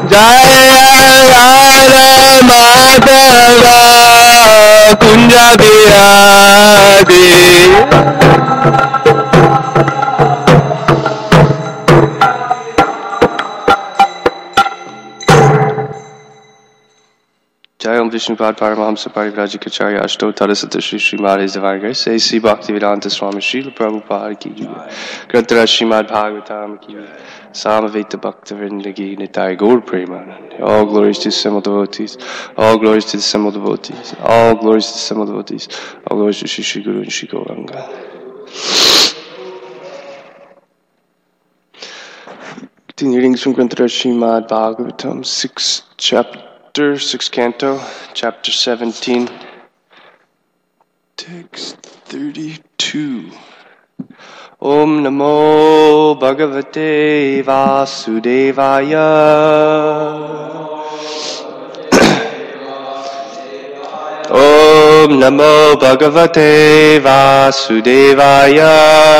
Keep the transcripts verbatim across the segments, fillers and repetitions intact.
Jaya Radha Madhava Kunja Bihari. Jai Om Vishnupad Paramahamsa Parivrajikacharya Ashto Tadasata Shri Srimad is Divine Grace. A C Bhaktivedanta Swami Srila Prabhupada ki Grantara Srimad Bhagavatam ki Samaveta Bhaktivinoda ki Nitai Gaur Premanand. All glories to the simple devotees. All glories to the simple devotees. All glories to the simple devotees. All glories to Shri Shri Guru and Shri Gauranga. Continuing readings from Grantara Srimad Bhagavatam, sixth chapter. sixth canto, chapter seventeen, text thirty-two. Om Namo Bhagavate Vasudevaya. Om Namo Bhagavate Vasudevaya.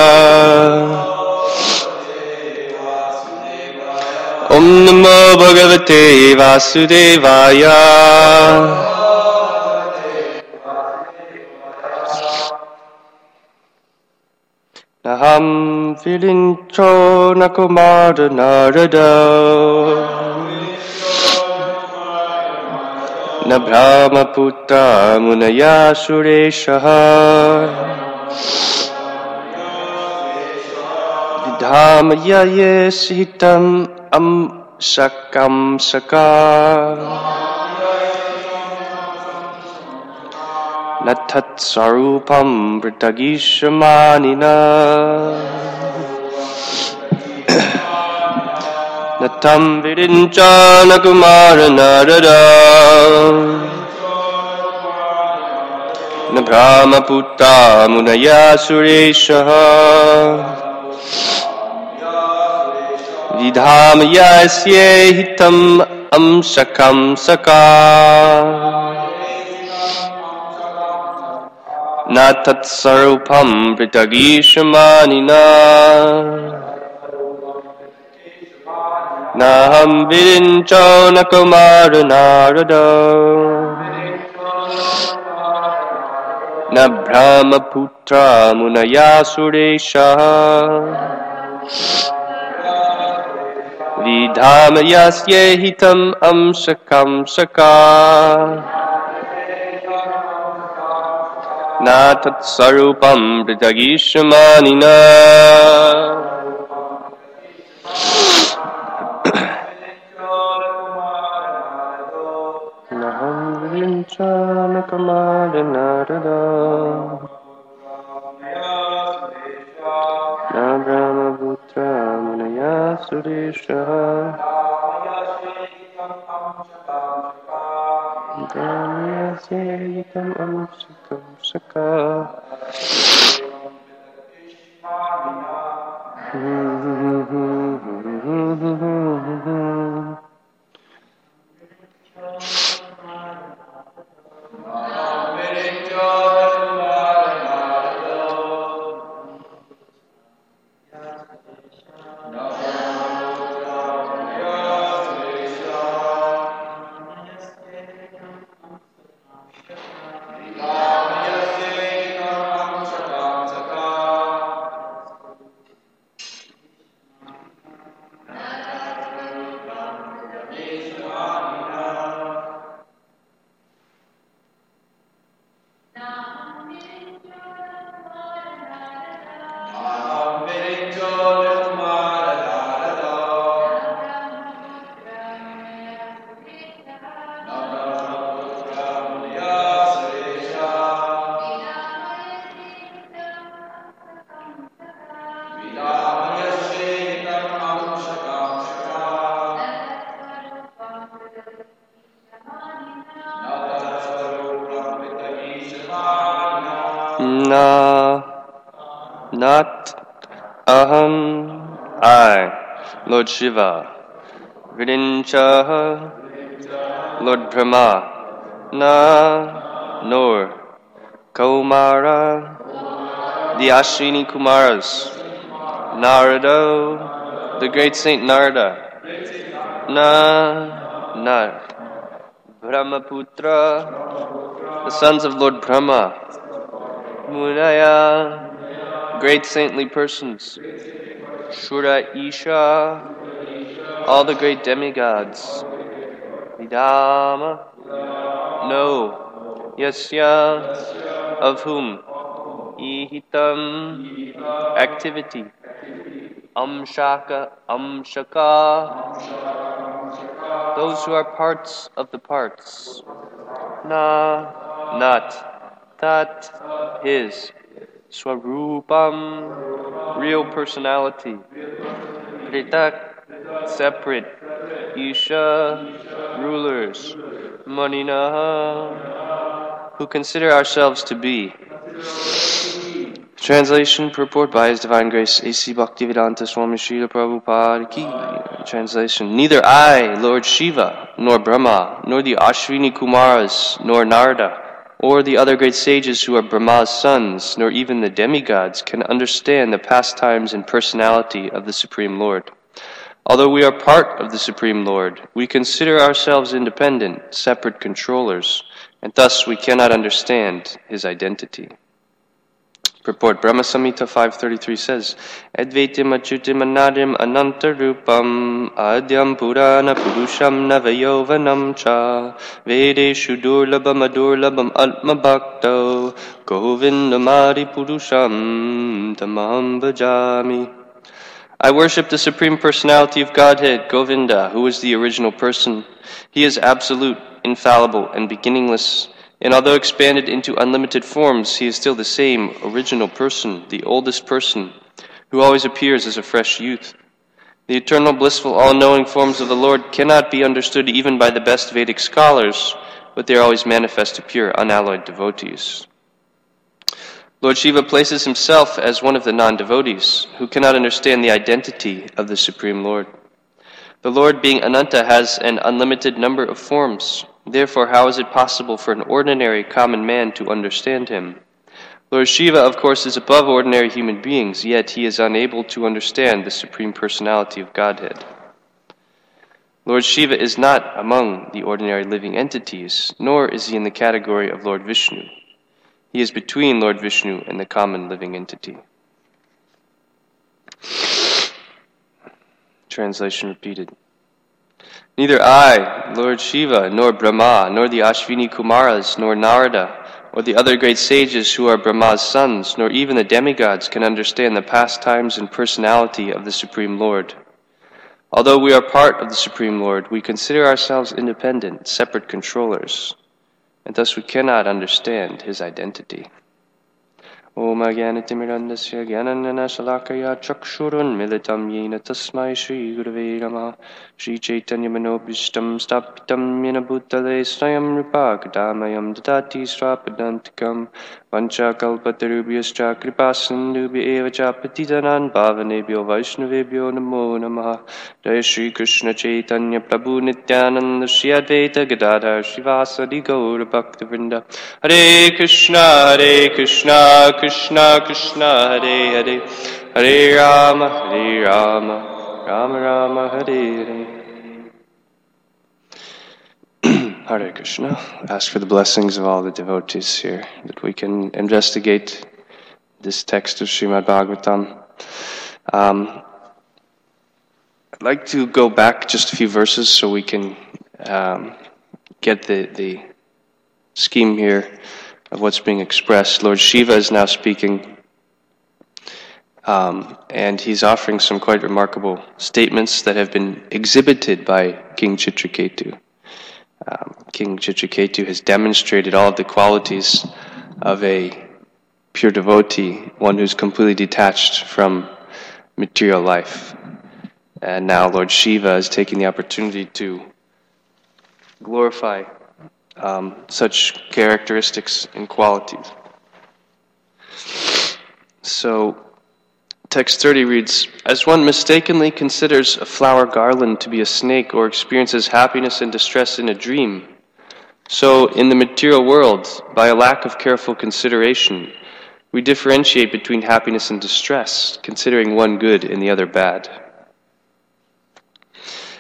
Om Namo Bhagavate Vasudevaya. Naham Vilincho Nakumara Narada Na Brahmaputra Munaya Sureshaha Vidhamaya Yesitam Am Sakam Saka Natat Sarupam Vritagishamanina Natam Vidinchana Kumara Narada Na Brahmaputra Munaya Sureshaha Vidhamaya Hitam Amshakam Saka Natat Sarupam Vritagishamanina Naham Vidincho Nakumara Narada Na Brahmaputra Munaya Suresha Vidhamayasye hitam amshakam shaka Natat sarupam vritagishamanina Naham vinchana kamada narada Na Brahmaputra Munaya Suresha Dhamyaseyitam Amshikam Saka Na, not aham, I, Lord Shiva, Vidincha, Lord Brahma, Na, nor, Kaumara, the Ashwini Kumaras, Narada, the great Saint Narada, Na, Nar, Brahmaputra, the sons of Lord Brahma, Munaya, great saintly persons, Shura Isha, all the great demigods, Vidama, no, Yasya, of whom, Ihitam, activity, Amshaka, Amshaka, those who are parts of the parts, Na, not, Tat, his, Swarupam, real personality, Pritak, separate, Isha, rulers, Maninaha, who consider ourselves to be. Translation, purport by His Divine Grace, A C Bhaktivedanta Swami Srila Prabhupada Ki. Translation, neither I, Lord Shiva, nor Brahma, nor the Ashwini Kumaras, nor Narada, or the other great sages who are Brahma's sons, nor even the demigods, can understand the pastimes and personality of the Supreme Lord. Although we are part of the Supreme Lord, we consider ourselves independent, separate controllers, and thus we cannot understand His identity. Purport, Brahma Samhita five thirty-three says, Advaitim achyutim anadim anantarupam adyam purana purusham navayovanam cha vedeshu durlabam adurlabam atma bhakto govindamadi purusham tamaham bhajami. I worship the Supreme Personality of Godhead, Govinda, who is the original person. He is absolute, infallible, and beginningless. And although expanded into unlimited forms, he is still the same original person, the oldest person, who always appears as a fresh youth. The eternal, blissful, all-knowing forms of the Lord cannot be understood even by the best Vedic scholars, but they are always manifest to pure, unalloyed devotees. Lord Shiva places himself as one of the non-devotees, who cannot understand the identity of the Supreme Lord. The Lord, being Ananta, has an unlimited number of forms. Therefore, how is it possible for an ordinary common man to understand him? Lord Shiva, of course, is above ordinary human beings, yet he is unable to understand the Supreme Personality of Godhead. Lord Shiva is not among the ordinary living entities, nor is he in the category of Lord Vishnu. He is between Lord Vishnu and the common living entity. Translation repeated. Neither I, Lord Shiva, nor Brahma, nor the Ashwini Kumaras, nor Narada, or the other great sages who are Brahma's sons, nor even the demigods can understand the pastimes and personality of the Supreme Lord. Although we are part of the Supreme Lord, we consider ourselves independent, separate controllers, and thus we cannot understand His identity. Om Agyanatimirandasya Gyananana Shalakaya Chakshurun Militam Yena Tasmai Shri Gurave Namaha Shri Chaitanya Manobhishtam Stapitam Yena Bhutale Swayam Rupa Kadamayam Dadati Srapadantikam Vancha Kalpatarubhyascha Kripasindubhya Eva Chapatidanan Bhavanebhyo Vaishnavebhyo Namo Namaha Jai Shri Krishna Chaitanya Prabhu Nityananda Shri Advaita Gadadhar Srivasadi Gaura Bhaktivinoda Hare Krishna Hare Krishna Krishna Krishna Hare Hare Hare Rama Hare Rama Rama Rama Hare Hare. Hare Krishna. Ask for the blessings of all the devotees here that we can investigate this text of Srimad Bhagavatam. Um, I'd like to go back just a few verses so we can um, get the, the scheme here of what's being expressed. Lord Shiva is now speaking, um, and he's offering some quite remarkable statements that have been exhibited by King Chitraketu. Um, King Chitraketu has demonstrated all of the qualities of a pure devotee, one who's completely detached from material life. And now Lord Shiva is taking the opportunity to glorify um, such characteristics and qualities. So, text thirty reads, as one mistakenly considers a flower garland to be a snake or experiences happiness and distress in a dream, so in the material world, by a lack of careful consideration, we differentiate between happiness and distress, considering one good and the other bad.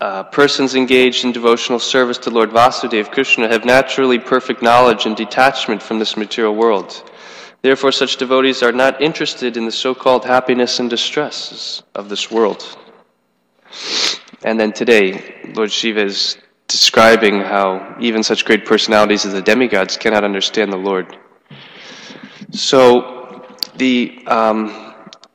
uh, persons engaged in devotional service to Lord Vasudeva Krishna have naturally perfect knowledge and detachment from this material world. Therefore, such devotees are not interested in the so-called happiness and distresses of this world. And then today, Lord Shiva is describing how even such great personalities as the demigods cannot understand the Lord. So, the um,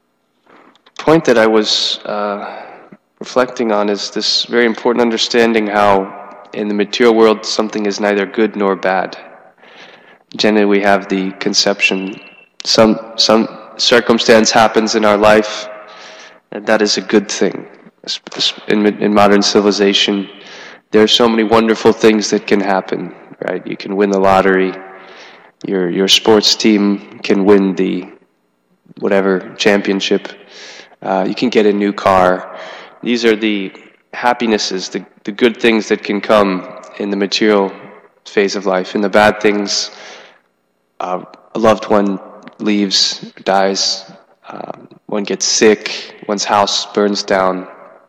point that I was uh, reflecting on is this very important understanding how in the material world something is neither good nor bad. Generally we have the conception, some some circumstance happens in our life, and that is a good thing. In, in modern civilization, there are so many wonderful things that can happen, right? You can win the lottery, your your sports team can win the whatever championship, uh, you can get a new car. These are the happinesses, the, the good things that can come in the material phase of life. In the bad things, uh, a loved one leaves, dies, um, one gets sick, one's house burns down.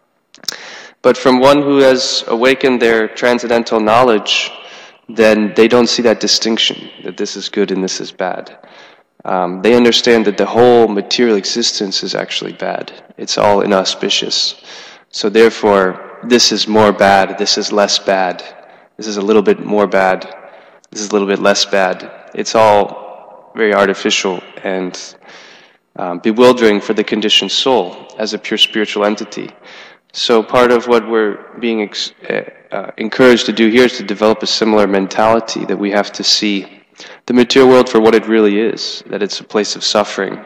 But from one who has awakened their transcendental knowledge, then they don't see that distinction, that this is good and this is bad. Um, they understand that the whole material existence is actually bad. It's all inauspicious. So therefore, this is more bad, this is less bad, this is a little bit more bad, this is a little bit less bad. It's all very artificial and um, bewildering for the conditioned soul as a pure spiritual entity. So part of what we're being ex- uh, encouraged to do here is to develop a similar mentality, that we have to see the material world for what it really is, that it's a place of suffering.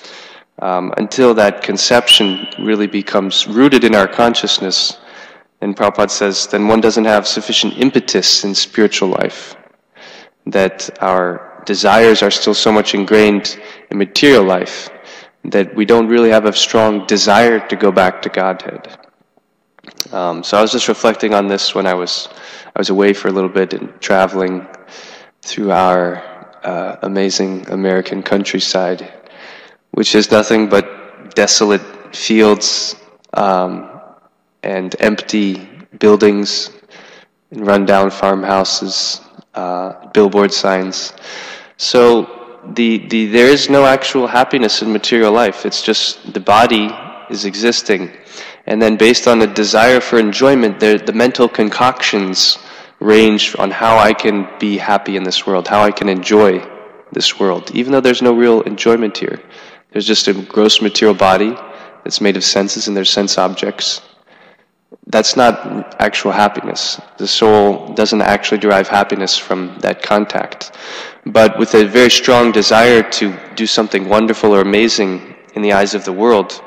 Um, until that conception really becomes rooted in our consciousness, and Prabhupada says, then one doesn't have sufficient impetus in spiritual life, that our desires are still so much ingrained in material life that we don't really have a strong desire to go back to Godhead. Um, so I was just reflecting on this when I was I was away for a little bit and traveling through our uh, amazing American countryside, which is nothing but desolate fields um, and empty buildings and run-down farmhouses, uh, billboard signs. So the the there is no actual happiness in material life. It's just the body is existing. And then based on a desire for enjoyment, the mental concoctions range on how I can be happy in this world, how I can enjoy this world, even though there's no real enjoyment here. There's just a gross material body that's made of senses and there's sense objects. That's not actual happiness. The soul doesn't actually derive happiness from that contact. But with a very strong desire to do something wonderful or amazing in the eyes of the world,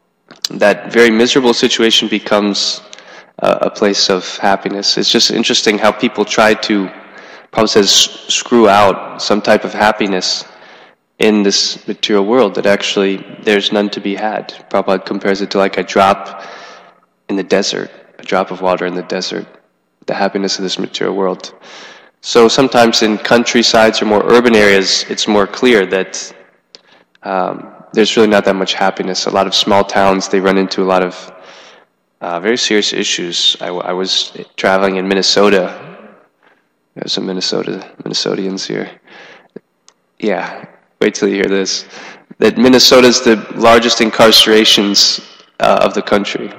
that very miserable situation becomes uh, a place of happiness. It's just interesting how people try to, Prabhupada says, screw out some type of happiness in this material world, that actually there's none to be had. Prabhupada compares it to like a drop in the desert, a drop of water in the desert, the happiness of this material world. So sometimes in countrysides or more urban areas, it's more clear that um, there's really not that much happiness. A lot of small towns, they run into a lot of uh, very serious issues. I, I was traveling in Minnesota. There's some Minnesota Minnesotians here. Yeah, wait till you hear this. That Minnesota's the largest incarcerations uh, of the country.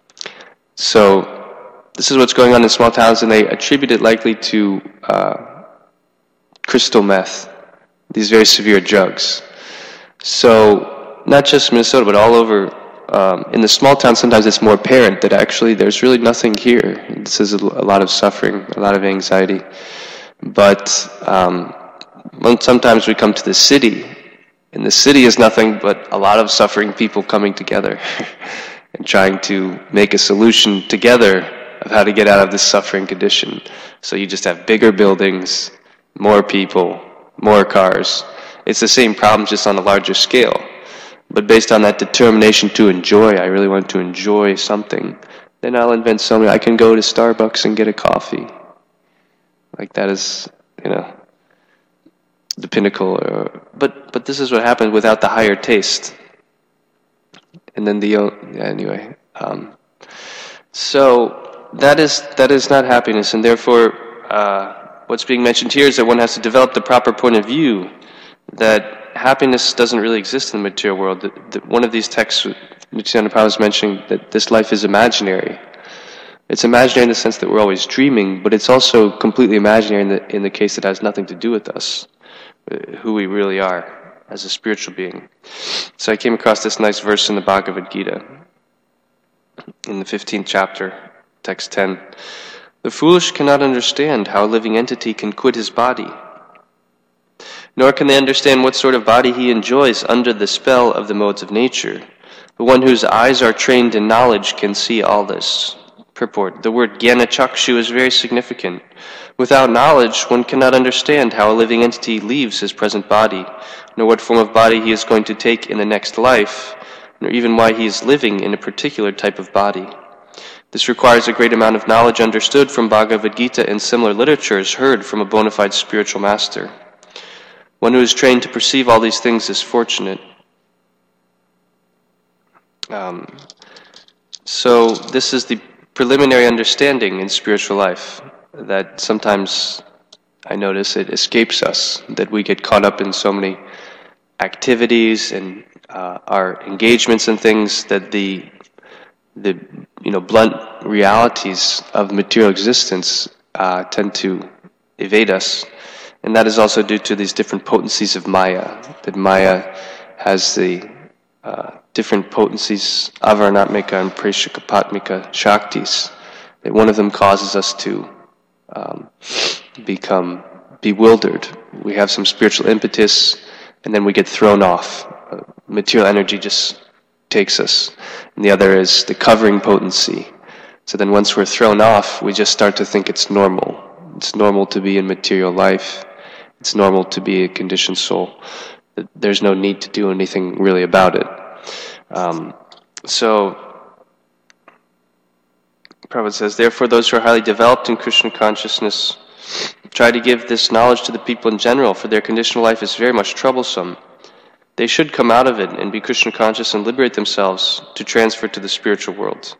So this is what's going on in small towns, and they attribute it likely to uh, crystal meth, these very severe drugs. So not just Minnesota, but all over, um, in the small towns, sometimes it's more apparent that actually there's really nothing here. This is a, a lot of suffering, a lot of anxiety. But um, when sometimes we come to the city, and the city is nothing but a lot of suffering people coming together and trying to make a solution together of how to get out of this suffering condition. So you just have bigger buildings, more people, more cars. It's the same problem, just on a larger scale. But based on that determination to enjoy, I really want to enjoy something, then I'll invent something. I can go to Starbucks and get a coffee. Like that is, you know, the pinnacle. Or, but but this is what happens without the higher taste. And then the, yeah, anyway. Um, so that is that is not happiness, and therefore uh, what's being mentioned here is that one has to develop the proper point of view that happiness doesn't really exist in the material world. That, that one of these texts, Nityananda Prabhupada is mentioning that this life is imaginary. It's imaginary in the sense that we're always dreaming, but it's also completely imaginary in the in the case that it has nothing to do with us, who we really are as a spiritual being. So I came across this nice verse in the Bhagavad Gita, in the fifteenth chapter, text ten. The foolish cannot understand how a living entity can quit his body, nor can they understand what sort of body he enjoys under the spell of the modes of nature. The one whose eyes are trained in knowledge can see all this. Purport. The word Jnana Chakshu is very significant. Without knowledge, one cannot understand how a living entity leaves his present body, nor what form of body he is going to take in the next life, nor even why he is living in a particular type of body. This requires a great amount of knowledge understood from Bhagavad Gita and similar literatures heard from a bona fide spiritual master. One who is trained to perceive all these things is fortunate. Um, so this is the preliminary understanding in spiritual life, that sometimes I notice it escapes us, that we get caught up in so many activities and uh, our engagements and things that the the you know blunt realities of material existence uh, tend to evade us, and that is also due to these different potencies of Maya. That Maya has the uh, different potencies, avarnatmika and preshikapatmika shaktis, that one of them causes us to um, become bewildered. We have some spiritual impetus, and then we get thrown off. Uh, material energy just takes us. And the other is the covering potency. So then once we're thrown off, we just start to think it's normal. It's normal to be in material life. It's normal to be a conditioned soul. There's no need to do anything really about it. Um, so, Prabhupada says, therefore those who are highly developed in Krishna consciousness try to give this knowledge to the people in general, for their conditional life is very much troublesome. They should come out of it and be Krishna conscious and liberate themselves to transfer to the spiritual world.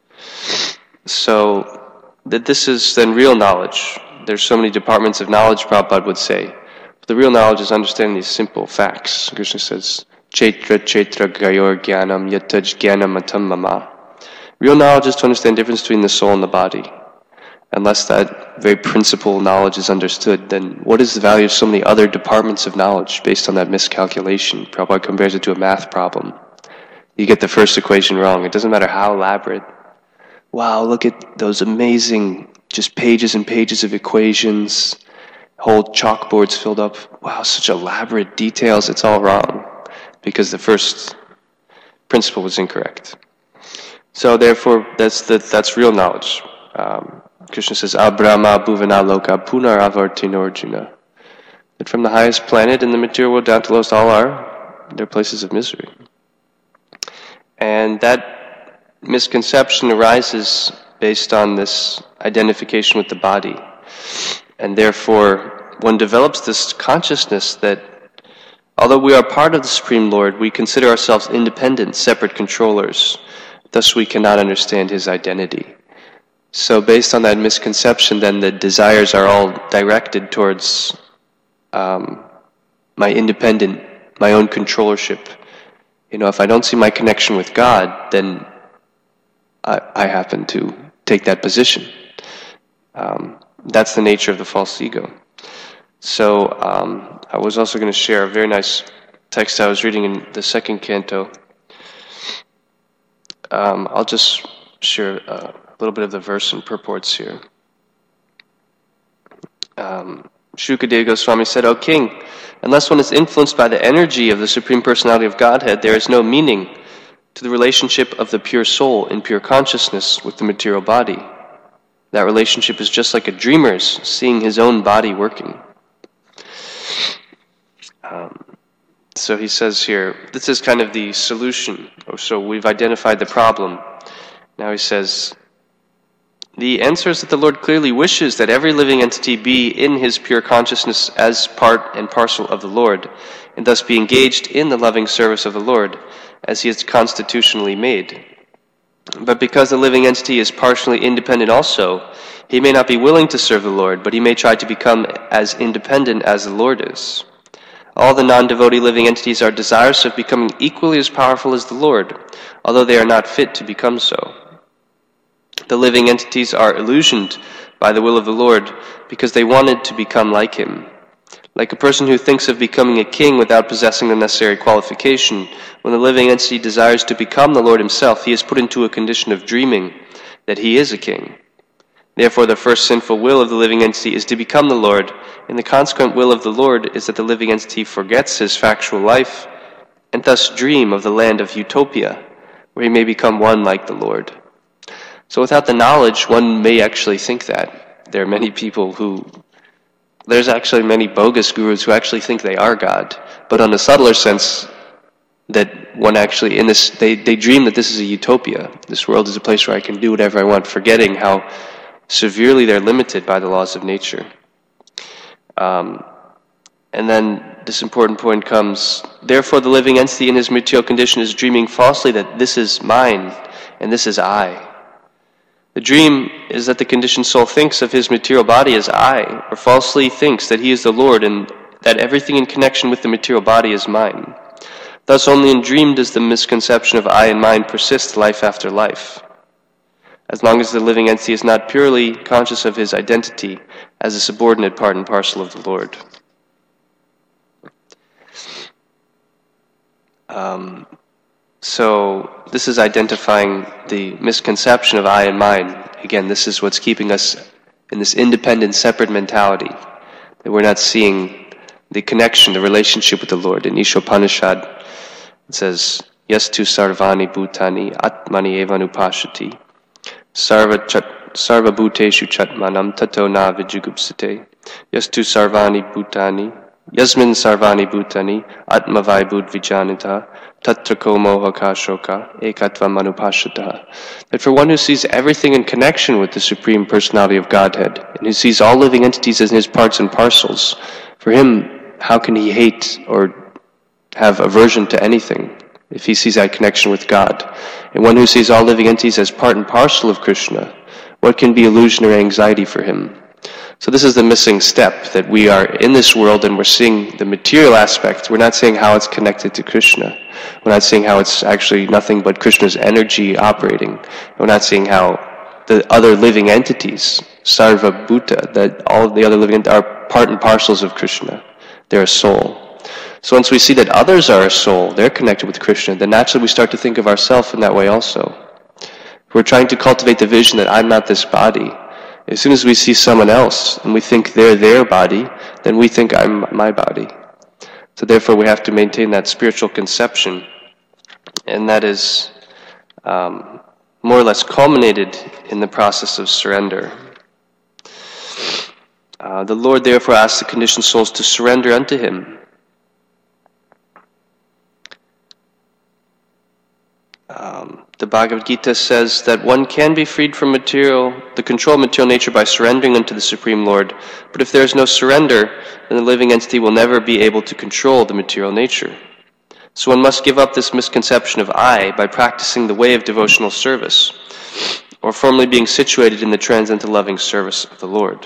So, that this is then real knowledge. There's so many departments of knowledge, Prabhupada would say. But the real knowledge is understanding these simple facts. Krishna says, Chaitra Chaitra Gayor Gyanam Yataj Gyanam Atam Mama. Real knowledge is to understand the difference between the soul and the body. Unless that very principal knowledge is understood, then what is the value of so many other departments of knowledge based on that miscalculation? Prabhupada compares it to a math problem. You get the first equation wrong. It doesn't matter how elaborate. Wow, look at those amazing, just pages and pages of equations, whole chalkboards filled up. Wow, such elaborate details. It's all wrong, because the first principle was incorrect. So therefore, that's the, that's real knowledge. Um, Krishna says, Abrahma bhuvana loka punar avartinorjuna. That from the highest planet in the material world down to lowest, all are they're places of misery. And that misconception arises based on this identification with the body. And therefore, one develops this consciousness that although we are part of the Supreme Lord, we consider ourselves independent, separate controllers. Thus we cannot understand His identity. So based on that misconception, then the desires are all directed towards um, my independent, my own controllership. You know, if I don't see my connection with God, then I, I happen to take that position. Um, that's the nature of the false ego. So um, I was also going to share a very nice text I was reading in the second canto. Um, I'll just share uh, a little bit of the verse and purports here. Um, Shukadeva Goswami said, O king, unless one is influenced by the energy of the Supreme Personality of Godhead, there is no meaning to the relationship of the pure soul in pure consciousness with the material body. That relationship is just like a dreamer's seeing his own body working. Um, so he says here, this is kind of the solution. So we've identified the problem. Now he says, the answer is that the Lord clearly wishes that every living entity be in his pure consciousness as part and parcel of the Lord, and thus be engaged in the loving service of the Lord, as he is constitutionally made. But because the living entity is partially independent also, he may not be willing to serve the Lord, but he may try to become as independent as the Lord is. All the non-devotee living entities are desirous of becoming equally as powerful as the Lord, although they are not fit to become so. The living entities are illusioned by the will of the Lord because they wanted to become like him. Like a person who thinks of becoming a king without possessing the necessary qualification, when the living entity desires to become the Lord himself, he is put into a condition of dreaming that he is a king. Therefore, the first sinful will of the living entity is to become the Lord, and the consequent will of the Lord is that the living entity forgets his factual life, and thus dream of the land of utopia, where he may become one like the Lord. So without the knowledge, one may actually think that. There are many people who, there's actually many bogus gurus who actually think they are God, but on a subtler sense, that one actually, in this, they, they dream that this is a utopia. This world is a place where I can do whatever I want, forgetting how severely they're limited by the laws of nature. Um, and then this important point comes, therefore the living entity in his material condition is dreaming falsely that this is mine and this is I. The dream is that the conditioned soul thinks of his material body as I, or falsely thinks that he is the Lord and that everything in connection with the material body is mine. Thus only in dream does the misconception of I and mine persist life after life, as long as the living entity is not purely conscious of his identity as a subordinate part and parcel of the Lord. Um, so this is identifying the misconception of I and mine. Again, this is what's keeping us in this independent, separate mentality, that we're not seeing the connection, the relationship with the Lord. In Ishopanishad, it says, Yastu sarvani bhutani atmani evanupashati sarva chat sarva bhuteshu chatmanam tato na vijugupsate Yastu sarvani bhutani Yasmin sarvani bhutani atmavai bhut vijanita tatrako mohaka shoka ekatva manupashata. That for one who sees everything in connection with the Supreme Personality of Godhead, and who sees all living entities as his parts and parcels, for him, how can he hate or have aversion to anything if he sees that connection with God? And one who sees all living entities as part and parcel of Krishna, what can be illusion or anxiety for him? So this is the missing step, that we are in this world and we're seeing the material aspect. We're not seeing how it's connected to Krishna. We're not seeing how it's actually nothing but Krishna's energy operating. We're not seeing how the other living entities, Sarva Bhuta, that all the other living entities are part and parcels of Krishna. They're a soul. So once we see that others are a soul, they're connected with Krishna, then naturally we start to think of ourselves in that way also. We're trying to cultivate the vision that I'm not this body. As soon as we see someone else and we think they're their body, then we think I'm my body. So therefore we have to maintain that spiritual conception, and that is um, more or less culminated in the process of surrender. Uh, the Lord therefore asks the conditioned souls to surrender unto him. Um, the Bhagavad Gita says that one can be freed from material, the control of material nature by surrendering unto the Supreme Lord, but if there is no surrender, then the living entity will never be able to control the material nature. So one must give up this misconception of I by practicing the way of devotional service, or firmly being situated in the transcendental loving service of the Lord.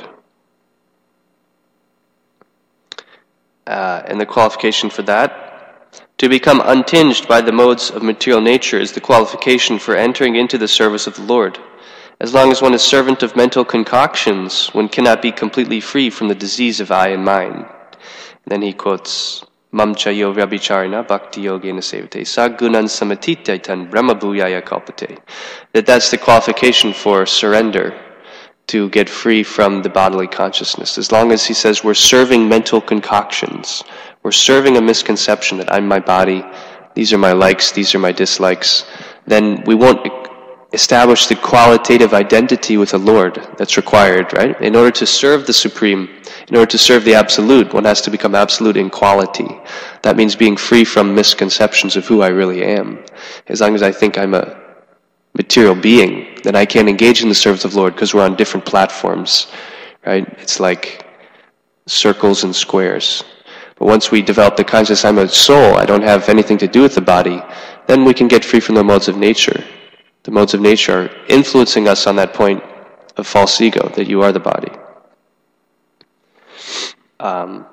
Uh, and the qualification for that? To become untinged by the modes of material nature is the qualification for entering into the service of the Lord. As long as one is servant of mental concoctions, one cannot be completely free from the disease of I and mine. And then he quotes, Mam chayo vyabhicharina bhakti yogena sevate sa gunan samatitaitan brahma bhuyaya kalpate. That that's the qualification for surrender, to get free from the bodily consciousness. As long as he says we're serving mental concoctions, we're serving a misconception that I'm my body, these are my likes, these are my dislikes, then we won't establish the qualitative identity with the Lord that's required, right? In order to serve the Supreme, in order to serve the Absolute, one has to become absolute in quality. That means being free from misconceptions of who I really am. As long as I think I'm a material being, then I can't engage in the service of the Lord because we're on different platforms, right? It's like circles and squares. But once we develop the consciousness, I'm a soul, I don't have anything to do with the body, then we can get free from the modes of nature. the modes of nature, are influencing us on that point of false ego, that you are the body. Um,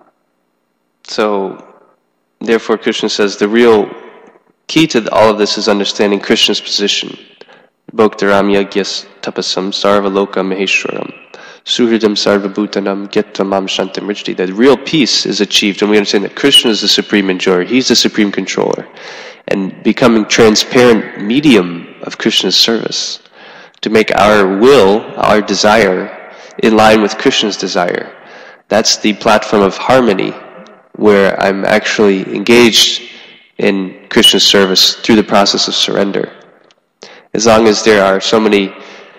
so, therefore, Krishna says the real key to all of this is understanding Krishna's position. Bhoktaram yagyas tapasam sarvaloka maheshwaram suhridam sarvabhutanam gyattamam shantam richti. That real peace is achieved when we understand that Krishna is the supreme enjoyer. He's the supreme controller. And becoming transparent medium of Krishna's service to make our will, our desire, in line with Krishna's desire. That's the platform of harmony, where I'm actually engaged in Krishna's service through the process of surrender. As long as there are so many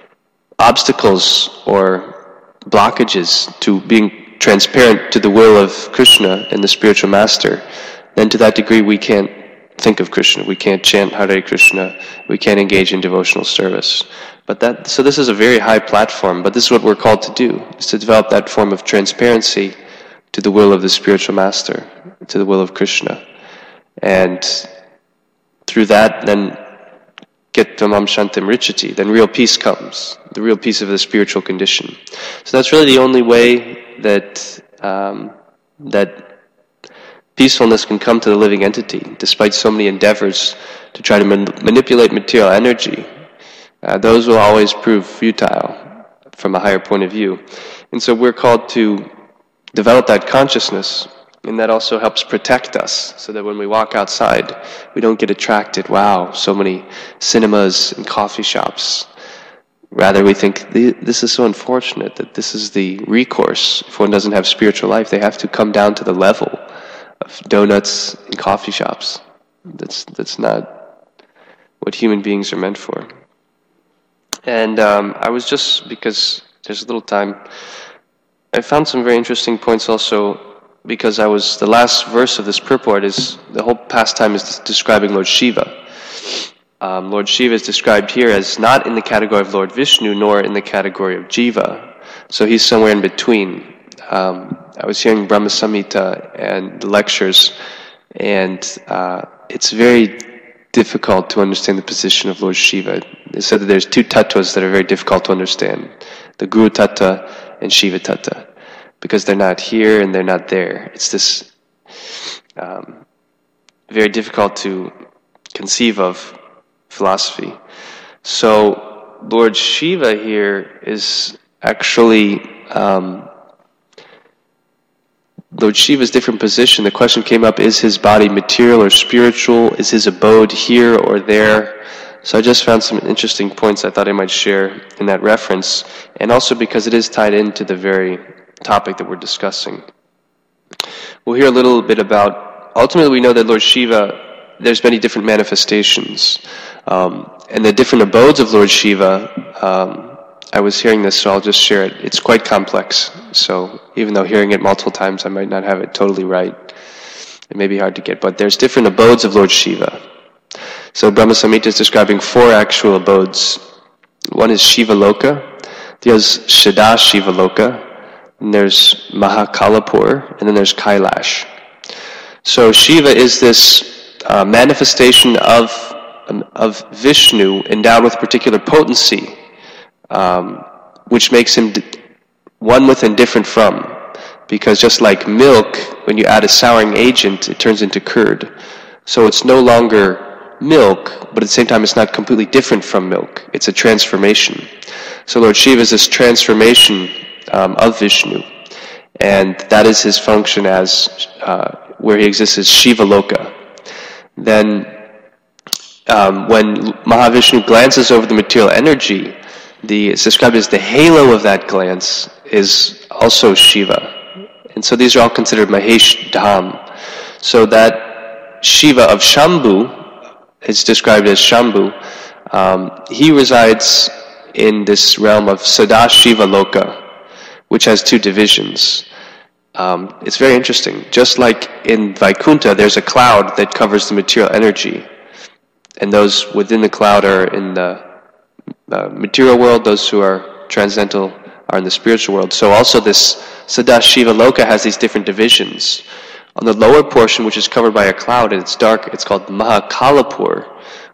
obstacles or blockages to being transparent to the will of Krishna and the spiritual master, then to that degree we can't think of Krishna, we can't chant Hare Krishna, we can't engage in devotional service. But that, so this is a very high platform, but this is what we're called to do, is to develop that form of transparency to the will of the spiritual master, to the will of Krishna. And through that, then get tamam shantam richati, then real peace comes, the real peace of the spiritual condition. So that's really the only way that um, that peacefulness can come to the living entity, despite so many endeavors to try to man- manipulate material energy. Uh, those will always prove futile from a higher point of view. And so we're called to develop that consciousness, and that also helps protect us, so that when we walk outside, we don't get attracted, wow, so many cinemas and coffee shops. Rather, we think, this is so unfortunate that this is the recourse. If one doesn't have spiritual life, they have to come down to the level of donuts and coffee shops. That's that's not what human beings are meant for. And um, I was just, because there's a little time, I found some very interesting points also, because I was, the last verse of this purport is, the whole pastime is describing Lord Shiva. Um, Lord Shiva is described here as not in the category of Lord Vishnu, nor in the category of Jiva. So he's somewhere in between. Um, I was hearing Brahma Samhita and the lectures, and uh, it's very difficult to understand the position of Lord Shiva. They said that there's two tattvas that are very difficult to understand, the Guru Tattva and Shiva Tattva, because they're not here and they're not there. It's this um, very difficult to conceive of philosophy. So Lord Shiva here is actually um, Lord Shiva's different position. The question came up, is his body material or spiritual? Is his abode here or there? So I just found some interesting points I thought I might share in that reference, and also because it is tied into the very topic that we're discussing. We'll hear a little bit about, ultimately we know that Lord Shiva, there's many different manifestations, um, and the different abodes of Lord Shiva, um, I was hearing this, so I'll just share it. It's quite complex, so even though hearing it multiple times, I might not have it totally right. It may be hard to get, but there's different abodes of Lord Shiva. So Brahma Samhita is describing four actual abodes. One is Shiva Loka, the other is Shada Shiva Loka, and there's Mahakalapur, and then there's Kailash. So Shiva is this uh, manifestation of, um, of Vishnu endowed with particular potency, Um, which makes him d- one with and different from. Because just like milk, when you add a souring agent, it turns into curd. So it's no longer milk, but at the same time it's not completely different from milk. It's a transformation. So Lord Shiva is this transformation um, of Vishnu. And that is his function as, uh, where he exists as Shiva Loka. Then, um, when Mahavishnu glances over the material energy, The, it's described as the halo of that glance is also Shiva. And so these are all considered Mahesh Dham. So that Shiva of Shambhu is described as Shambhu. Um, he resides in this realm of Sadashiva Loka, which has two divisions. Um, it's very interesting. Just like in Vaikuntha, there's a cloud that covers the material energy. And those within the cloud are in the Uh, material world, those who are transcendental are in the spiritual world. So also this Sadashiva Loka has these different divisions. On the lower portion, which is covered by a cloud and it's dark, it's called Mahakalapur,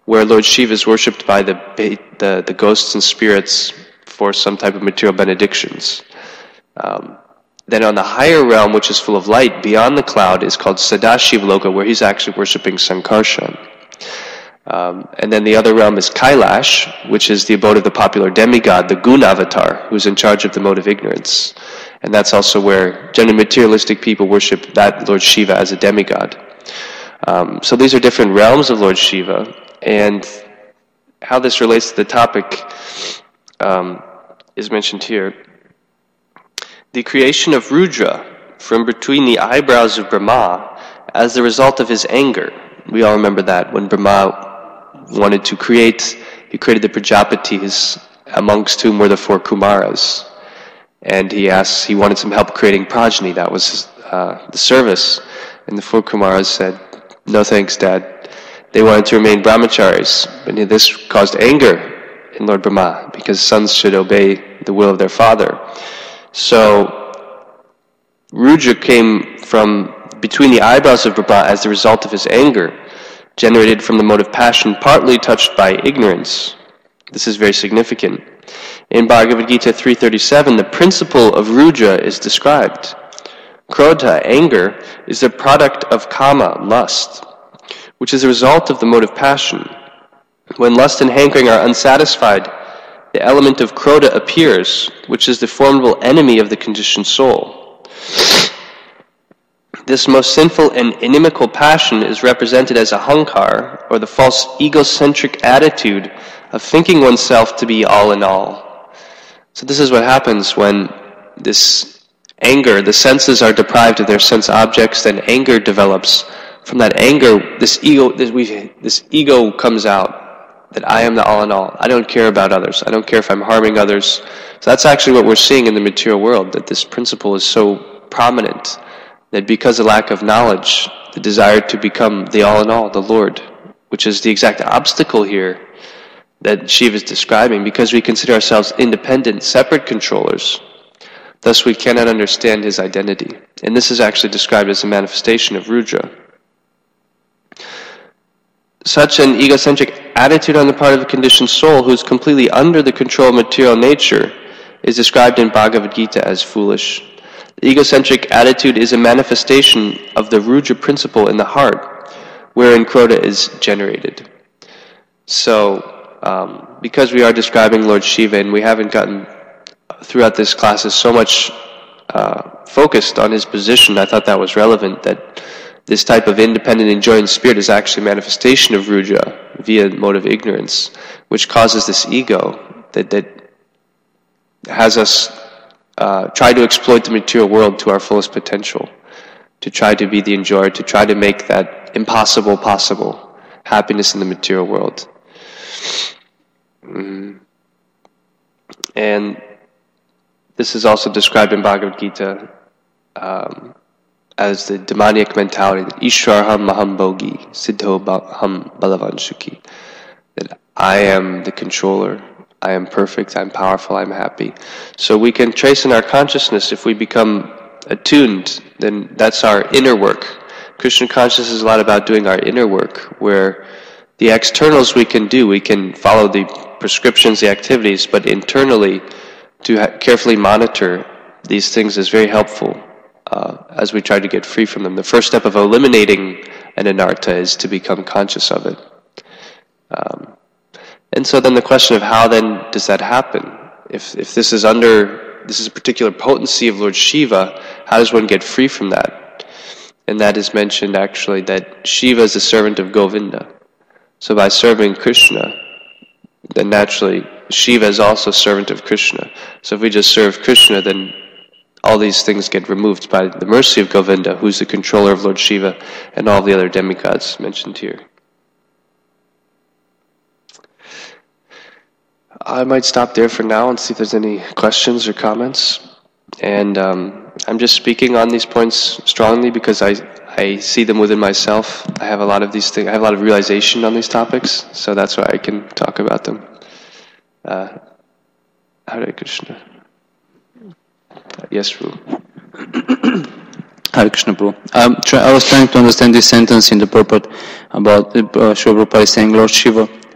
where Lord Shiva is worshipped by the, the, the ghosts and spirits for some type of material benedictions. Um, then on the higher realm, which is full of light, beyond the cloud, is called Sadashiva Loka, where he's actually worshipping Sankarshan. Um, and then the other realm is Kailash, which is the abode of the popular demigod, the Gun Avatar, who's in charge of the mode of ignorance. And that's also where generally materialistic people worship that Lord Shiva as a demigod. Um, so these are different realms of Lord Shiva, and how this relates to the topic um, is mentioned here. The creation of Rudra from between the eyebrows of Brahma as the result of his anger. We all remember that when Brahma wanted to create, he created the Prajapatis, amongst whom were the four Kumaras. And he asked, he wanted some help creating progeny. That was uh, the service. And the four Kumaras said, "No thanks, Dad." They wanted to remain brahmacharis. And this caused anger in Lord Brahma, because sons should obey the will of their father. So Rudra came from between the eyebrows of Brahma as the result of his anger, generated from the mode of passion, partly touched by ignorance. This is very significant. In Bhagavad Gita three thirty-seven, the principle of Rudra is described. Krodha, anger, is the product of kama, lust, which is a result of the mode of passion. When lust and hankering are unsatisfied, the element of krodha appears, which is the formidable enemy of the conditioned soul. This most sinful and inimical passion is represented as ahankar, or the false egocentric attitude of thinking oneself to be all in all. So this is what happens when this anger, the senses are deprived of their sense objects, then anger develops. From that anger, this ego, this, we, this ego comes out, that I am the all in all. I don't care about others. I don't care if I'm harming others. So that's actually what we're seeing in the material world, that this principle is so prominent, that because of lack of knowledge, the desire to become the all in all, the Lord, which is the exact obstacle here that Shiva is describing, because we consider ourselves independent, separate controllers. Thus we cannot understand his identity. And this is actually described as a manifestation of Rudra. Such an egocentric attitude on the part of a conditioned soul who is completely under the control of material nature is described in Bhagavad Gita as foolish. The egocentric attitude is a manifestation of the Rudra principle in the heart, wherein Krodha is generated. So, um, because we are describing Lord Shiva, and we haven't gotten throughout this class so much uh, focused on his position, I thought that was relevant, that this type of independent enjoying spirit is actually a manifestation of Rudra via mode of ignorance, which causes this ego that, that has us uh, try to exploit the material world to our fullest potential, to try to be the enjoyer, to try to make that impossible possible, happiness in the material world. Mm. And this is also described in Bhagavad Gita um, as the demoniac mentality, that Ishwarham Maham Bhogi, Siddho Ham Balavan Sukhi, that I am the controller, I am perfect, I'm powerful, I'm happy. So we can trace in our consciousness, if we become attuned, then that's our inner work. Krishna consciousness is a lot about doing our inner work, where the externals we can do, we can follow the prescriptions, the activities, but internally to ha- carefully monitor these things is very helpful uh, as we try to get free from them. The first step of eliminating an anartha is to become conscious of it. Um, and so then the question of how then does that happen? If if this is under, this is a particular potency of Lord Shiva, how does one get free from that? And that is mentioned actually that Shiva is a servant of Govinda. So by serving Krishna, then naturally Shiva is also a servant of Krishna. So if we just serve Krishna, then all these things get removed by the mercy of Govinda, who's the controller of Lord Shiva, and all the other demigods mentioned here. I might stop there for now and see if there's any questions or comments. And um, I'm just speaking on these points strongly because I I see them within myself. I have a lot of these things. I have a lot of realization on these topics, so that's why I can talk about them. Uh, Hare Krishna. Yes, Ru. Hare Krishna, Prabhu. Um, try, I was trying to understand this sentence in the purport about uh, Srila Prabhupada saying Lord Shiva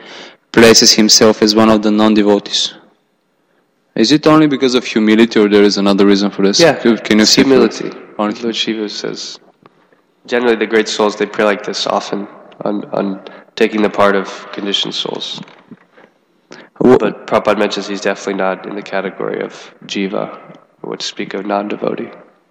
places himself as one of the non-devotees. Is it only because of humility, or there is another reason for this? Yeah, Can you it's say humility. Lord Shiva says, generally the great souls, they pray like this often, on, on taking the part of conditioned souls. But Prabhupada mentions he's definitely not in the category of jiva, or what to speak of non-devotee.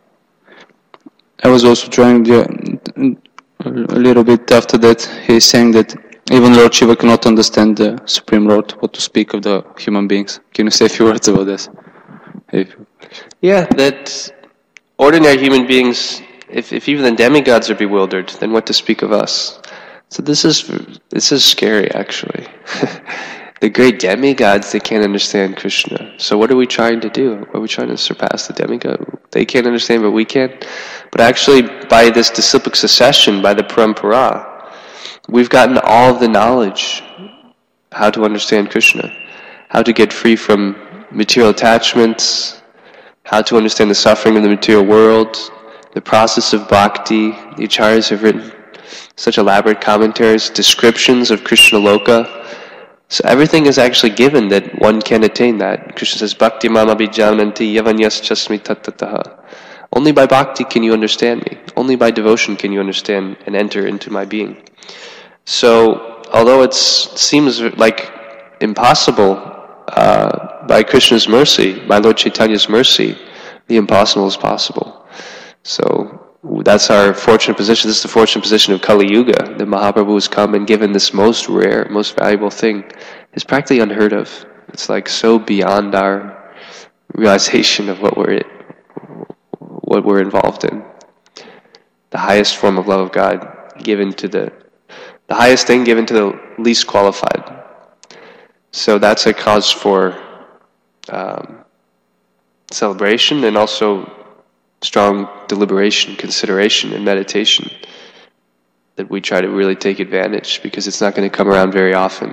I was also trying the, a little bit after that, he's saying that even Lord Shiva cannot understand the Supreme Lord, what to speak of the human beings. Can you say a few words about this? If... Yeah, that ordinary human beings, if, if even the demigods are bewildered, then what to speak of us? So this is this is scary, actually. The great demigods, they can't understand Krishna. So what are we trying to do? Are we trying to surpass the demigod? They can't understand, but we can. But actually, by this disciplic succession, by the parampara, we've gotten all of the knowledge how to understand Krishna, how to get free from material attachments, how to understand the suffering of the material world, the process of bhakti. The acharyas have written such elaborate commentaries, descriptions of Krishna Loka. So everything is actually given that one can attain that. Krishna says, Bhakti mama bijananti yavanyas chasmi tattataha. Only by bhakti can you understand me. Only by devotion can you understand and enter into my being. So, although it seems like impossible, uh, by Krishna's mercy, by Lord Chaitanya's mercy, the impossible is possible. So, that's our fortunate position. This is the fortunate position of Kali Yuga. The Mahaprabhu has come and given this most rare, most valuable thing. It's practically unheard of. It's like so beyond our realization of what we're what we're involved in. The highest form of love of God given to the the highest thing given to the least qualified. So that's a cause for um, celebration, and also strong deliberation, consideration, and meditation, that we try to really take advantage, because it's not going to come around very often.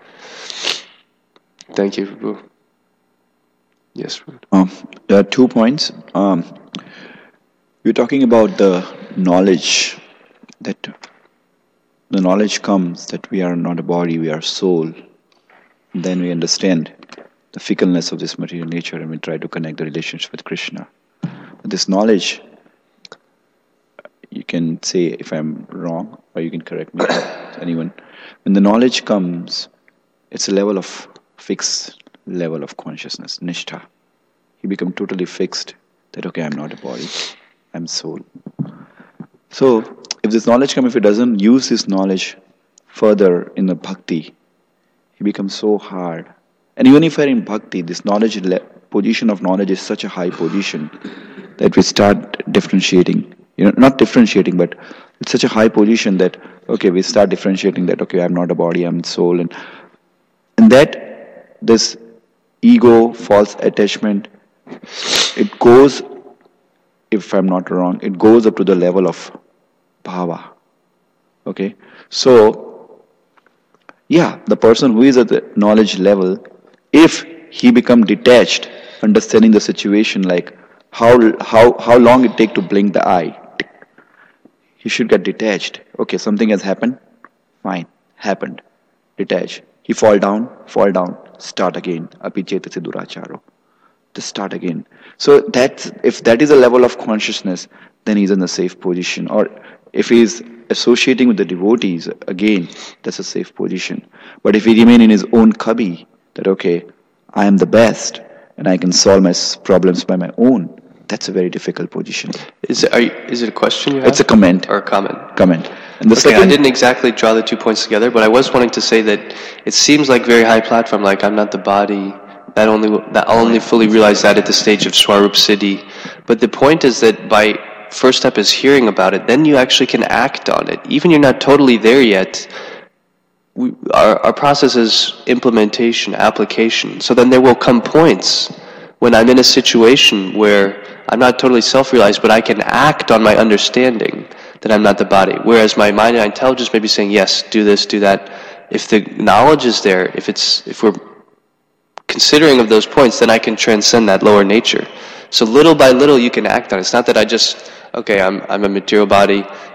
Thank you, Prabhu. Yes, Prabhu. Um, there are two points. Um, you're talking about the knowledge, that the knowledge comes that we are not a body, we are soul. Then we understand the fickleness of this material nature, and we try to connect the relationship with Krishna. This knowledge, you can say if I'm wrong, or you can correct me, anyone. When the knowledge comes, it's a level of fixed level of consciousness, nishtha. You become totally fixed that, okay, I'm not a body, I'm soul. So, if this knowledge comes, if it doesn't use this knowledge further in the bhakti, it becomes so hard. And even if we're in bhakti, this knowledge, position of knowledge is such a high position that we start differentiating, you know, not differentiating, but it's such a high position that, okay, we start differentiating that, okay, I'm not a body, I'm soul, and and that, this ego, false attachment, it goes, if I'm not wrong, it goes up to the level of bhava, okay? So, yeah, the person who is at the knowledge level, if he become detached, understanding the situation, like, How how how long it take to blink the eye? He should get detached. Okay, something has happened. Fine, happened. Detach. He fall down, fall down. Start again. Api chetase duracharo. Just start again. So that if that is a level of consciousness, then he's in a safe position. Or if he's associating with the devotees, again, that's a safe position. But if he remain in his own cubby, that okay, I am the best, and I can solve my problems by my own, that's a very difficult position. Is it, are you, is it a question you have? It's a comment. Or a comment? Comment. And the okay, second, I didn't exactly draw the two points together, but I was wanting to say that it seems like very high platform, like I'm not the body, that only that I'll only fully realize that at the stage of Swarup Siddhi. But the point is that by first step is hearing about it, then you actually can act on it. Even you're not totally there yet, we, our, our process is implementation, application. So then there will come points when I'm in a situation where I'm not totally self-realized, but I can act on my understanding that I'm not the body. Whereas my mind and intelligence may be saying, yes, do this, do that. If the knowledge is there, if it's if we're considering of those points, then I can transcend that lower nature. So little by little you can act on it. It's not that I just, okay, I'm I'm a material body,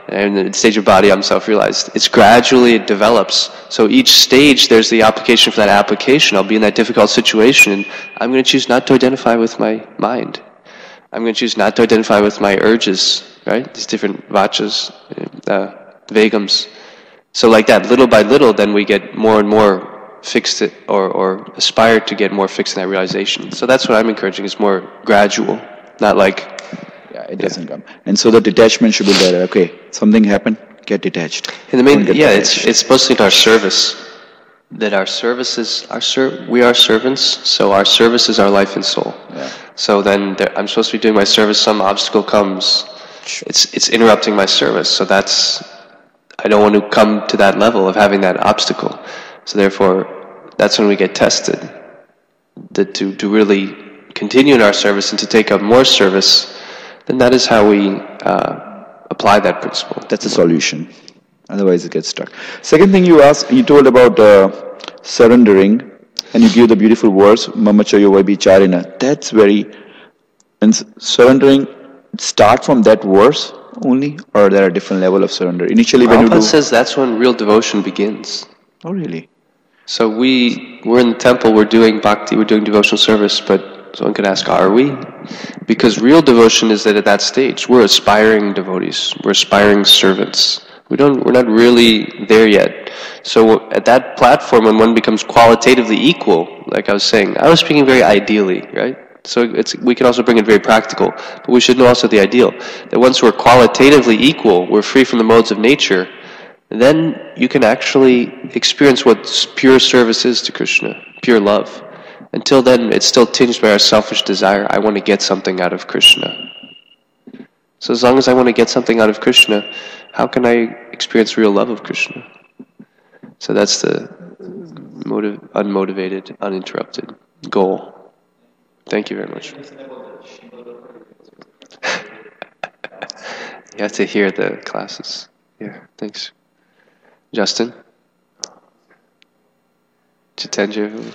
and the stage of body, I'm self-realized. It's gradually, it develops. So each stage, there's the application for that application. I'll be in that difficult situation, and I'm going to choose not to identify with my mind. I'm going to choose not to identify with my urges, right? These different vachas, uh, vegams. So like that, little by little, then we get more and more fixed it, or, or aspire to get more fixed in that realization. So that's what I'm encouraging, is more gradual, not like... Yeah, it doesn't yeah. come. And so the detachment should be there. Okay, something happened, get detached. In the main, yeah, detached. it's it's mostly in our service. That our service is, our ser- we are servants, so our service is our life and soul. Yeah. So then there, I'm supposed to be doing my service, some obstacle comes, sure. it's it's interrupting my service. So that's, I don't want to come to that level of having that obstacle. So therefore, that's when we get tested. That to, to really continue in our service and to take up more service, then that is how we uh, apply that principle. That's a solution. Otherwise it gets stuck. Second thing you asked, you told about uh, surrendering, and you give the beautiful words, Mamachayo Vaibhicharina. That's very, and surrendering, start from that verse only, or there are different level of surrender? Initially when you do... Prabhupada says that's when real devotion begins. Oh really? So we, we're in the temple, we're doing bhakti, we're doing devotional service, but someone could ask, are we? Because real devotion is that at that stage, we're aspiring devotees, we're aspiring servants. We don't, we're not really there yet. So at that platform, when one becomes qualitatively equal, like I was saying, I was speaking very ideally, right? So it's, we can also bring it very practical, but we should know also the ideal. That once we're qualitatively equal, we're free from the modes of nature, then you can actually experience what pure service is to Krishna, pure love. Until then, it's still tinged by our selfish desire. I want to get something out of Krishna. So as long as I want to get something out of Krishna, how can I experience real love of Krishna? So that's the motive, unmotivated, uninterrupted goal. Thank you very much. You have to hear the classes. Yeah, thanks. Justin? Jitendra?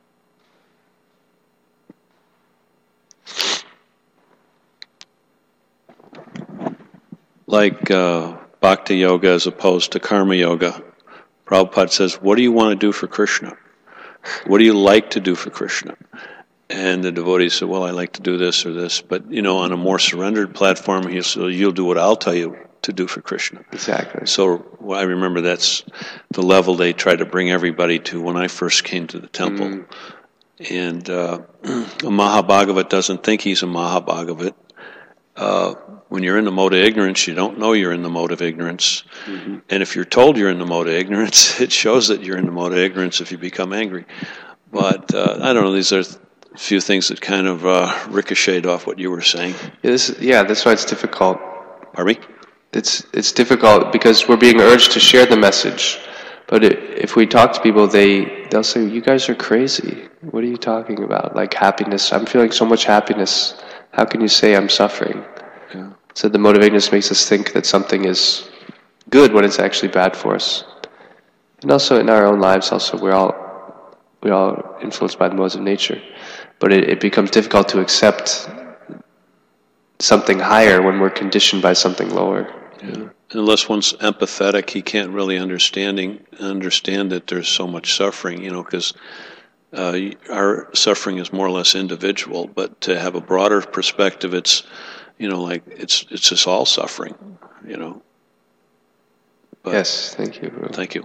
Like uh, Bhakti Yoga as opposed to Karma Yoga, Prabhupada says, what do you want to do for Krishna? What do you like to do for Krishna? And the devotees say, well, I like to do this or this. But, you know, on a more surrendered platform, he'll say, you'll do what I'll tell you to do for Krishna. Exactly. So well, I remember that's the level they try to bring everybody to when I first came to the temple. Mm. And uh, a Mahabhagavat doesn't think he's a Mahabhagavat. Uh, when you're in the mode of ignorance, you don't know you're in the mode of ignorance. Mm-hmm. And if you're told you're in the mode of ignorance, it shows that you're in the mode of ignorance if you become angry. But uh, I don't know, these are a few things that kind of uh, ricocheted off what you were saying. Yeah, this, yeah, that's why it's difficult. Pardon me? It's it's difficult because we're being urged to share the message. But it, if we talk to people, they, they'll say, you guys are crazy. What are you talking about? Like happiness. I'm feeling so much happiness. How can you say I'm suffering? Yeah. So the mode of ignorance makes us think that something is good when it's actually bad for us. And also in our own lives, also we're all we're all influenced by the modes of nature. But it, it becomes difficult to accept something higher when we're conditioned by something lower. Yeah. Unless one's empathetic, he can't really understanding understand that there's so much suffering, you know, because uh, our suffering is more or less individual. But to have a broader perspective, it's, you know, like it's it's just all suffering, you know. But yes, thank you. Bro. Thank you.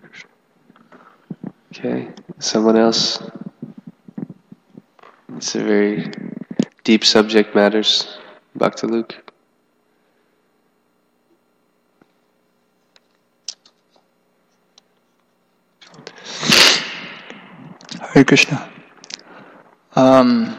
Okay, someone else? It's a very deep subject matters. Bhakti Luke. Hare Krishna. Um,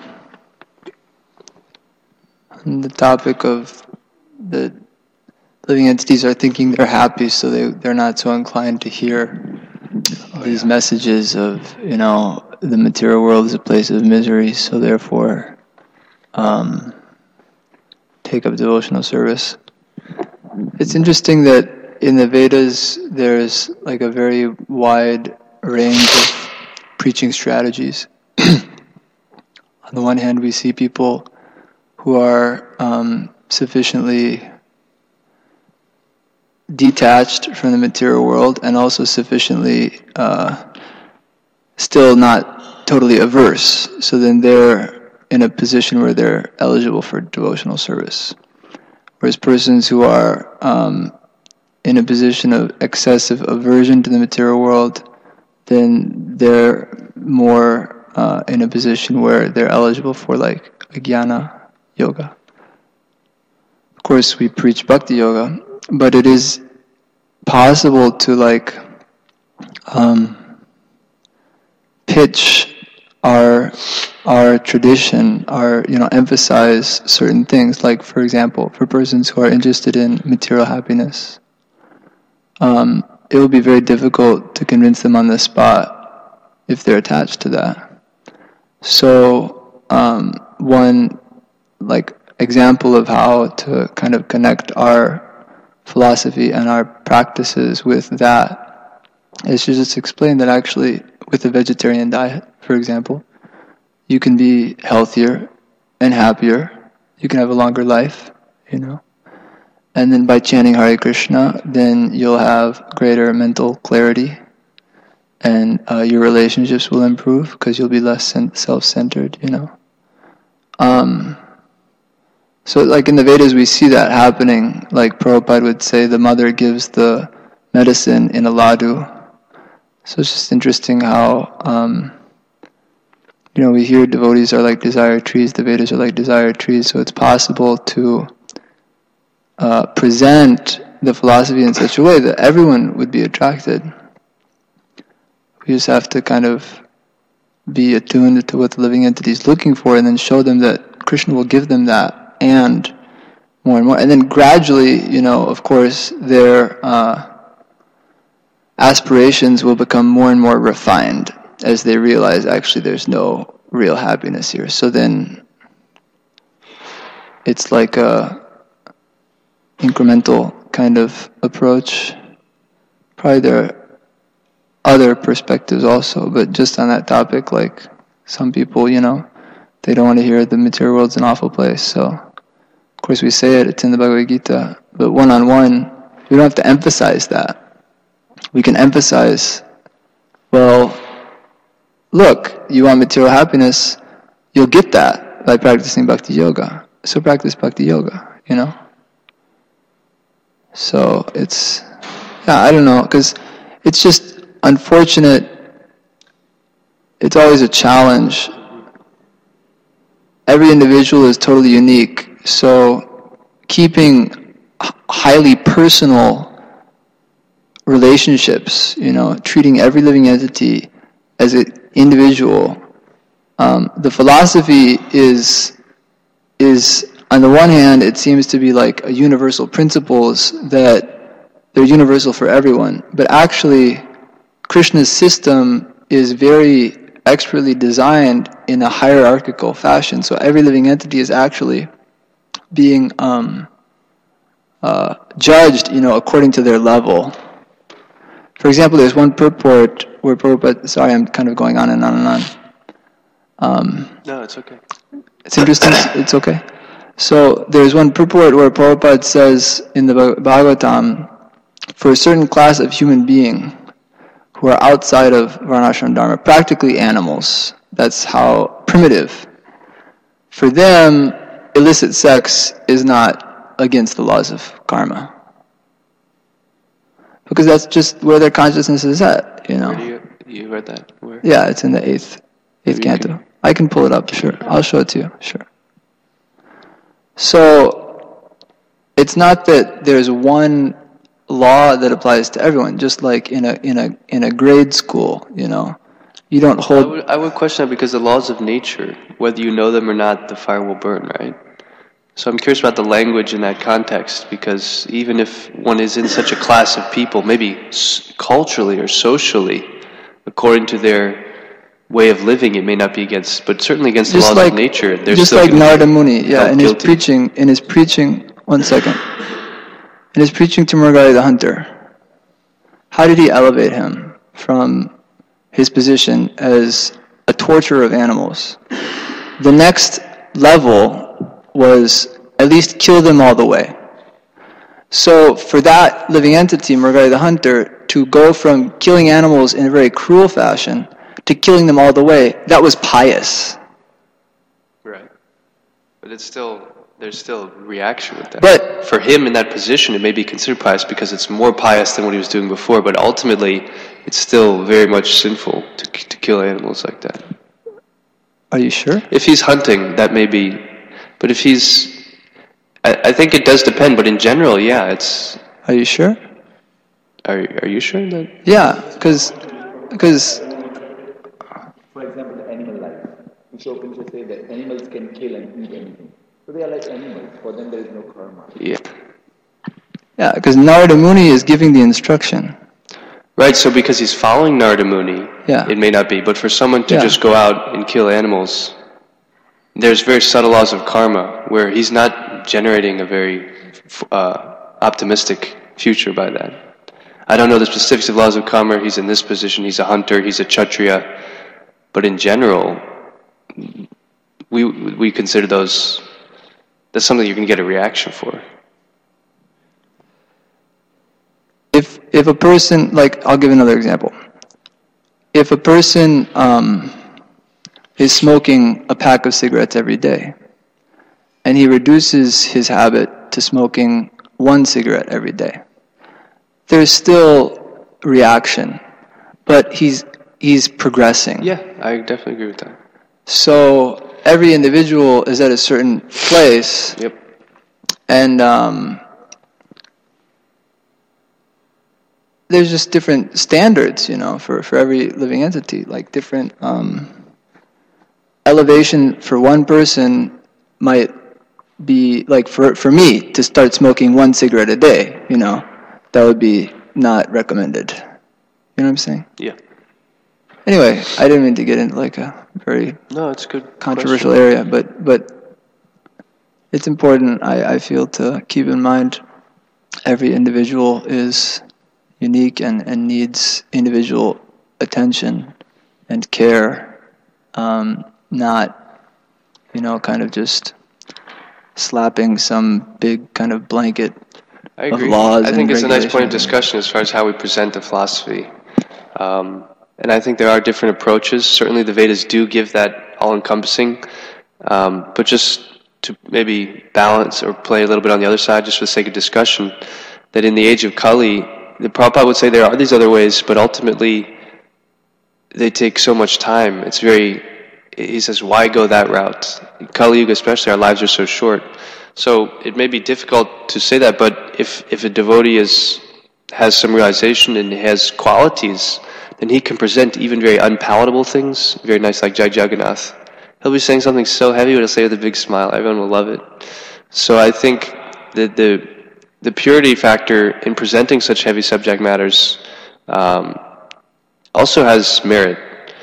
on the topic of the living entities are thinking they're happy, so they, they're not so inclined to hear oh, these yeah. messages of, you know, the material world is a place of misery, so therefore um, take up devotional service. It's interesting that in the Vedas there's like a very wide range of preaching strategies. On the one hand, we see people who are um, sufficiently detached from the material world and also sufficiently uh, still not totally averse. So then they're in a position where they're eligible for devotional service. Whereas persons who are um, in a position of excessive aversion to the material world, then they're more uh, in a position where they're eligible for like a jnana yoga. Of course, we preach bhakti yoga, but it is possible to like um, pitch our our tradition, our you know emphasize certain things. Like for example, for persons who are interested in material happiness, um, it will be very difficult to convince them on the spot if they're attached to that. So um, one like example of how to kind of connect our philosophy and our practices with that is to just explain that actually with a vegetarian diet, for example, you can be healthier and happier. You can have a longer life, you know. And then by chanting Hare Krishna, then you'll have greater mental clarity, and uh, your relationships will improve because you'll be less self-centered, you know. Um, so like in the Vedas we see that happening. Like Prabhupada would say, the mother gives the medicine in a ladu. So it's just interesting how, um, you know, we hear devotees are like desire trees, the Vedas are like desire trees, so it's possible to uh, present the philosophy in such a way that everyone would be attracted. We just have to kind of be attuned to what the living entity is looking for and then show them that Krishna will give them that and more and more. And then gradually, you know, of course, their uh, aspirations will become more and more refined as they realize actually there's no real happiness here. So then it's like a incremental kind of approach. Probably there are other perspectives also, but just on that topic, like some people, you know, they don't want to hear the material world's an awful place. So, of course, we say it, it's in the Bhagavad Gita, but one-on-one, we don't have to emphasize that. We can emphasize, well, look, you want material happiness, you'll get that by practicing bhakti yoga. So practice bhakti yoga, you know? So it's, yeah, I don't know, because it's just unfortunate. It's always a challenge. Every individual is totally unique, so keeping highly personal relationships, you know, treating every living entity as an individual. Um, the philosophy is, is on the one hand, it seems to be like a universal principles that they're universal for everyone, but actually Krishna's system is very expertly designed in a hierarchical fashion. So every living entity is actually being um, uh, judged, you know, according to their level. For example, there's one purport where Prabhupada, sorry, I'm kind of going on and on and on. Um, no, it's okay. It's interesting, it's okay. So there's one purport where Prabhupada says in the Bhagavatam, for a certain class of human being who are outside of Varnashram Dharma, practically animals, that's how primitive. For them, illicit sex is not against the laws of karma. Because that's just where their consciousness is at, you know. Where do you, you read that? Where? Yeah, it's in the eighth, eighth Maybe canto. can- I can pull it up, sure. I'll show it to you, sure. So, it's not that there's one law that applies to everyone, just like in a in a in a grade school, you know. You don't I hold. would, I would question that because the laws of nature, whether you know them or not, the fire will burn, right? So I'm curious about the language in that context, because even if one is in such a class of people, maybe s- culturally or socially, according to their way of living, it may not be against, but certainly against the Just laws like of nature. They're just still like gonna be Narada Muni, yeah, held in his guilty. preaching, in his preaching. One second. In his preaching to Murgali the hunter, how did he elevate him from his position as a torturer of animals? The next level was at least kill them all the way. So for that living entity, Mrigai the hunter, to go from killing animals in a very cruel fashion to killing them all the way, that was pious. Right. But it's still, there's still reaction with that. But for him in that position, it may be considered pious because it's more pious than what he was doing before, but ultimately, it's still very much sinful to, to kill animals like that. Are you sure? If he's hunting, that may be, but if he's, I, I think it does depend, but in general, yeah, it's... Are you sure? Are, are you sure that... Yeah, because, because... For example, the animal life. Upanishads say that animals can kill and eat anything. So they are like animals. For them, there is no karma. Yeah. Yeah, because Narada Muni is giving the instruction. Right, so because he's following Narada Muni, yeah. it may not be. But for someone to yeah. just go out and kill animals, there's very subtle laws of karma where he's not generating a very uh, optimistic future by that. I don't know the specifics of laws of karma. He's in this position. He's a hunter. He's a kshatriya. But in general, we we consider those, that's something you can get a reaction for. If if a person, like, I'll give another example. If a person um, is smoking a pack of cigarettes every day, and he reduces his habit to smoking one cigarette every day, there's still reaction, but he's he's progressing. Yeah, I definitely agree with that. So every individual is at a certain place. Yep. And um, there's just different standards, you know, for, for every living entity. Like different um, elevation for one person might be, like for, for me, to start smoking one cigarette a day, you know, that would be not recommended. You know what I'm saying? Yeah. Anyway, I didn't mean to get into like a very no, it's a good controversial question. area, but but it's important, I, I feel, to keep in mind every individual is unique and, and needs individual attention and care, um, not, you know, kind of just slapping some big kind of blanket I agree. of laws. I think and it's a nice point of regulations. discussion as far as how we present the philosophy. Um, and I think there are different approaches. Certainly the Vedas do give that all-encompassing, um, but just to maybe balance or play a little bit on the other side, just for the sake of discussion, that in the age of Kali, the Prabhupada would say there are these other ways, but ultimately they take so much time. It's very, he says, why go that route? In Kali Yuga especially, our lives are so short. So it may be difficult to say that, but if, if a devotee is, has some realization and has qualities, then he can present even very unpalatable things, very nice, like Jai Jagannath. He'll be saying something so heavy, but he'll say it with a big smile. Everyone will love it. So I think that the the purity factor in presenting such heavy subject matters um, also has merit.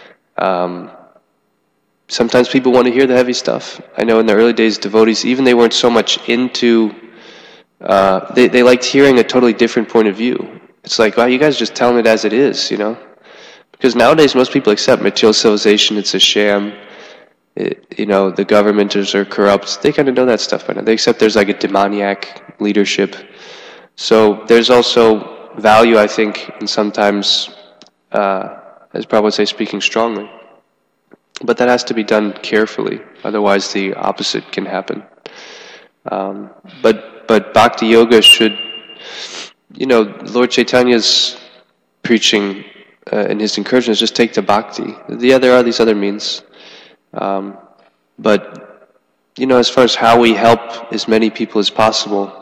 Um, sometimes people want to hear the heavy stuff. I know in the early days, devotees, even they weren't so much into, uh, they, they liked hearing a totally different point of view. It's like, wow, you guys just tell it as it is, you know? Because nowadays most people accept material civilization, it's a sham. It, you know, the governmenters are corrupt. They kind of know that stuff by now. They accept there's like a demoniac leadership. So there's also value, I think, in sometimes, uh, as Prabhupada would say, speaking strongly. But that has to be done carefully. Otherwise the opposite can happen. Um, but, but Bhakti Yoga should, you know, Lord Chaitanya's preaching uh, and his encouragement is just take to Bhakti. Yeah, there are these other means. Um, but, you know, as far as how we help as many people as possible,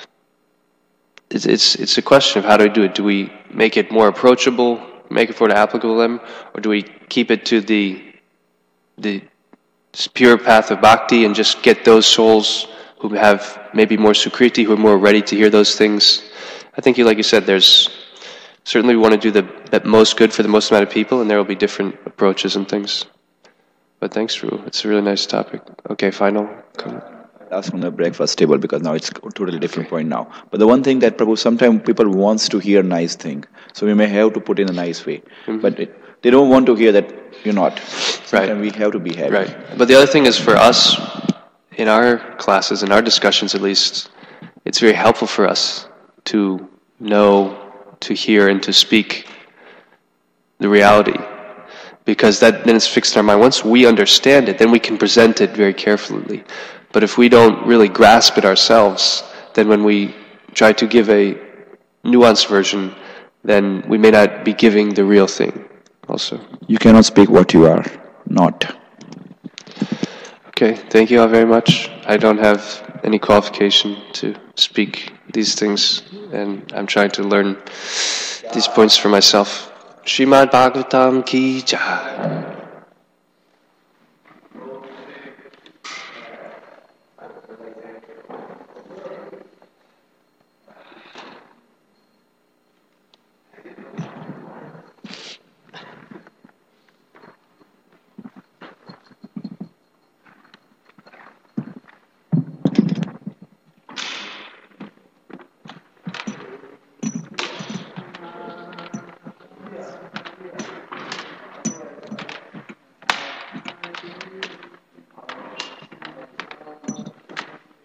it's, it's it's a question of how do we do it. Do we make it more approachable, make it more applicable to them, or do we keep it to the the pure path of bhakti and just get those souls who have maybe more sukriti, who are more ready to hear those things? I think, you like you said, there's certainly we want to do the, the most good for the most amount of people, and there will be different approaches and things. But thanks, Ru. It's a really nice topic. Okay, final comment. Ask on the breakfast table because now it's a totally different okay. point now. But the one thing that Prabhu, sometimes people wants to hear nice thing, so we may have to put in a nice way. Mm-hmm. But it, they don't want to hear that you're not. Sometimes right. we have to be happy. Right. But the other thing is for us, in our classes, in our discussions at least, it's very helpful for us to know, to hear, and to speak the reality. Because that then it's fixed in our mind. Once we understand it, then we can present it very carefully. But if we don't really grasp it ourselves, then when we try to give a nuanced version, then we may not be giving the real thing also. You cannot speak what you are not. Okay, thank you all very much. I don't have any qualification to speak these things, and I'm trying to learn these points for myself. Srimad Bhagavatam ki jai.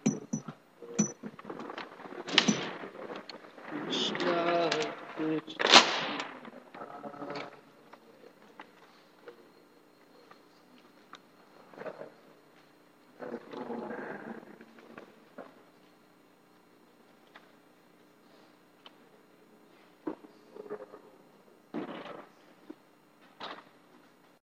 Krishna, Krishna.